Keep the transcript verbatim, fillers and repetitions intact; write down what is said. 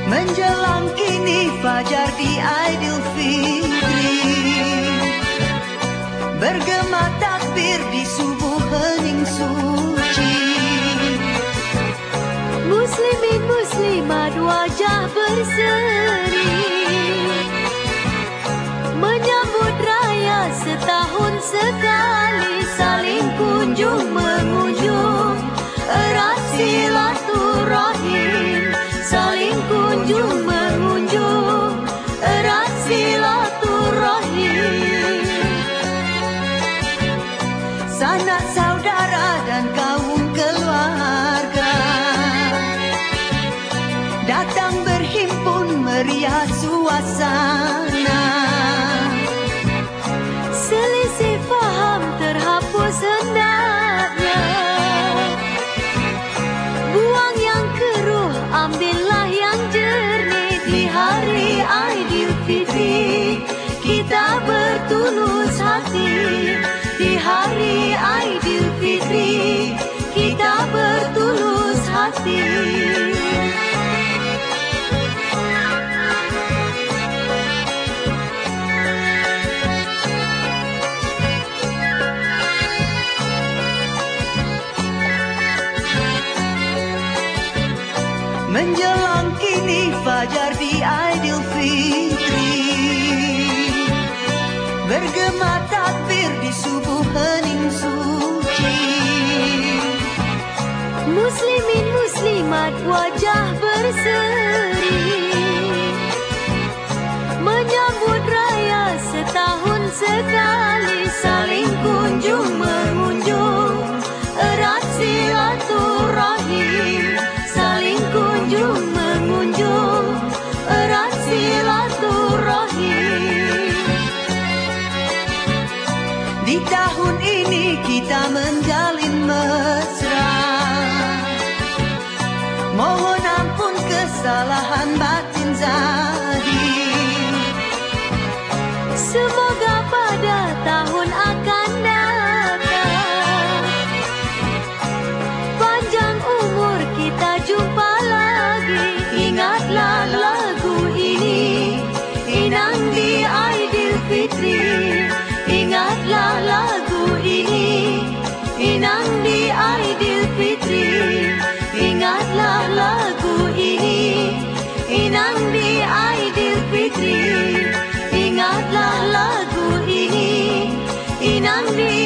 Menjelang kini fajar di Aidilfitri, bergema takbir di subuh hening suci. Muslimin muslimat wajah berseri, menyambut raya setahun sekali, saling kunjung mengunjung erat silaturahim, saling kunjung mengunjung erat silaturahim. Sanak saudara dan kaum keluarga datang berhimpun meriah suasana. Selisih faham terhapus hendaknya, buang yang keruh ambillah yang jernih. Di hari Aidilfitri kita bertulus hati, di hari Aidilfitri kita bertulus hati. Menjelang kini fajar di Aidilfitri, bergema takbir di subuh hening suci. Muslimin muslimat wajah berseri, menyambut raya setahun sekali, saling kunjung mengunjung erat silaturahim, saling kunjung mengunjung erat silaturahim. Di tahun ini kita menjalin mesra, mohon ampun kesalahan batin zahir. Semoga pada tahun akan datang panjang umur kita jumpa lagi. Ingatlah lagu ini, inang di Aidilfitri. Ingatlah lagu ini, inang di Aidilfitri. Ingatlah lagu ini, inang di Aidilfitri. Ingatlah lagu ini, inang di